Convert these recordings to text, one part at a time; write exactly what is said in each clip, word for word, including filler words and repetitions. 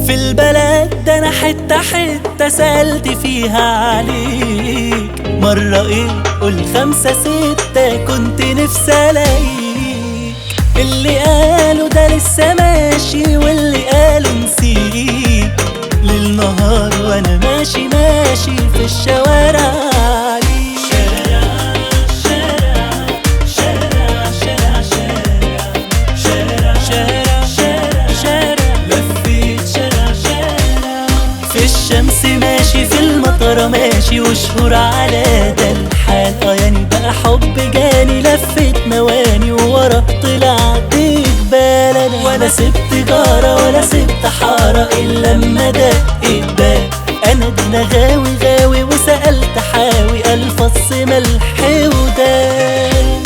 في البلد ده انا حتة حتة سألت فيها عليك، مرة ايه قول خمسة ستة كنت نفسي الاقيك. اللي قالوا ده لسه ماشي واللي قالوا نسيك، ليل نهار وانا ماشي ماشي في الشوارع عليك. شارع شارع شارع شارع شارع شارع شارع شارع لفيت شارع شارع، في الشمس ماشي في المطر ماشي وشهور على ده الحال. اه يعني بقى حب جاني لفت مواني وورا طلعت جبال، ولا سبت جارة ولا سبت حارة إلا لما دقت باب. أنا ده أنا غاوي غاوي وسألت حاوي الفص ملح ودان.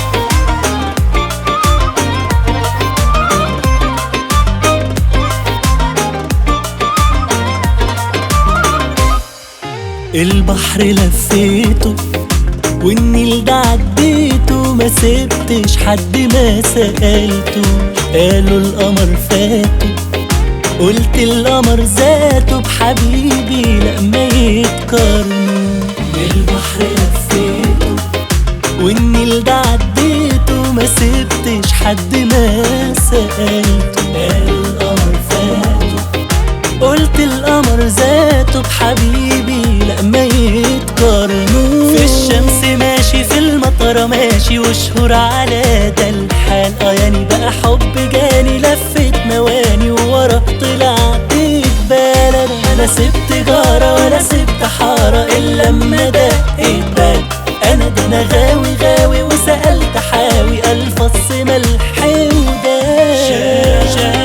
البحر لفيته والنيل ده عديته، ما سبتش حد ما سألته. قالوا القمر فاته قلت القمر ذاته بحبيبي لما يتقارنوا. البحر لفيته والنيل ده عديته، ما سبتش حد ما سألته. قالوا القمر فاته قلت القمر ذاته بحبيبي لما يتقارنوا. في الشمس ماشي في المطر ماشي وشهور على ده الحال. اه يعني بقى حب جاني لفت مواني وورا طلعت جبال. انا سبت جارة ولا سبت حارة إلا لما دقت باب. انا ده انا غاوي غاوي وسألت حاوي الفص ملح ودان.